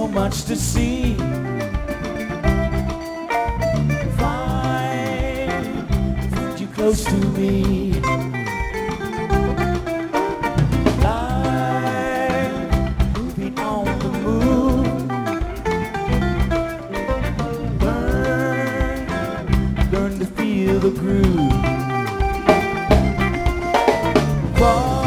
much to see. Find you close to me. Life moving on the move. Learn to feel the groove.